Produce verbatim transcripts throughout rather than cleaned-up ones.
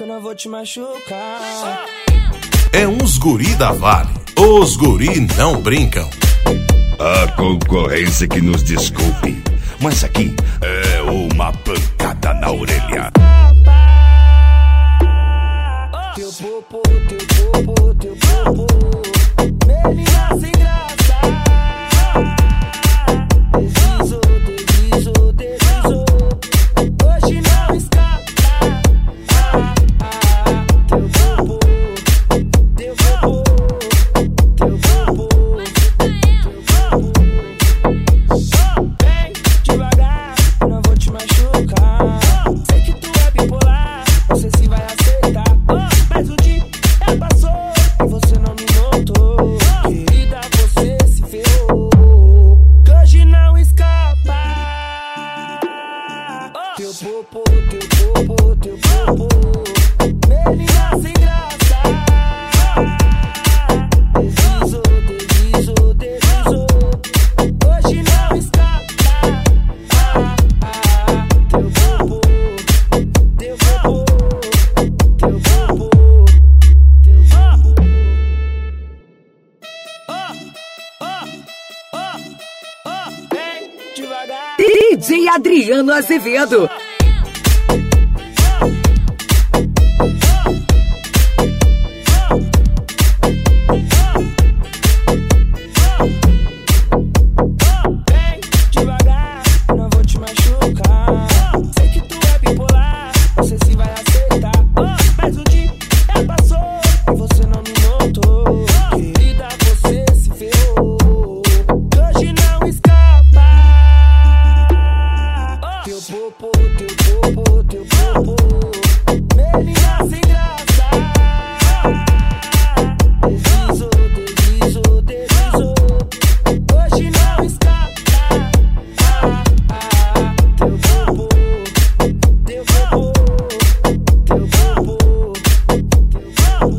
eu não vou te machucar. É uns guri da Vale, os guri não brincam. A concorrência que nos desculpe, mas aqui é uma pancada na orelha. Teu popo, teu popo, teu popo, menina sem graça. Deslizou, deslizou, deslizou, hoje não escapa. Teu popo, teu popo, teu popo, teu popo. Vem devagar, eu não vou te machucar. Sei que tu é bipolar, não sei se vai aceitar. Mas o dia passou e você não me notou. Querida, você se ferrou, que hoje não escapa. Teu popo, teu popo, teu popo, menina sem graça. Deslizou, deslizou, deslizou, hoje não escapa. Teu popo, teu popo, teu popo, teu popo. Oh, oh, oh, oh, vem devagar. D J Adriano Azevedo. Vem devagar, eu não vou te machucar. Sei que tu é bipolar, não sei se vai aceitar. Mas o dia passou e você não me notou. Querida, você se ferrou, que hoje não escapa. Teu popo, teu popo, teu popo, menina sem graça. Deslizou, deslizou, deslizou, hoje não escapa. Teu popo, teu popo, teu popo, teu popo.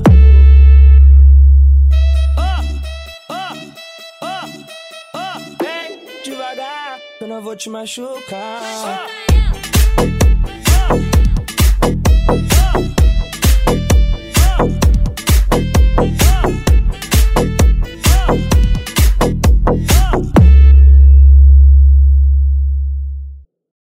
Oh, oh, oh, oh, vem devagar, eu não vou te machucar.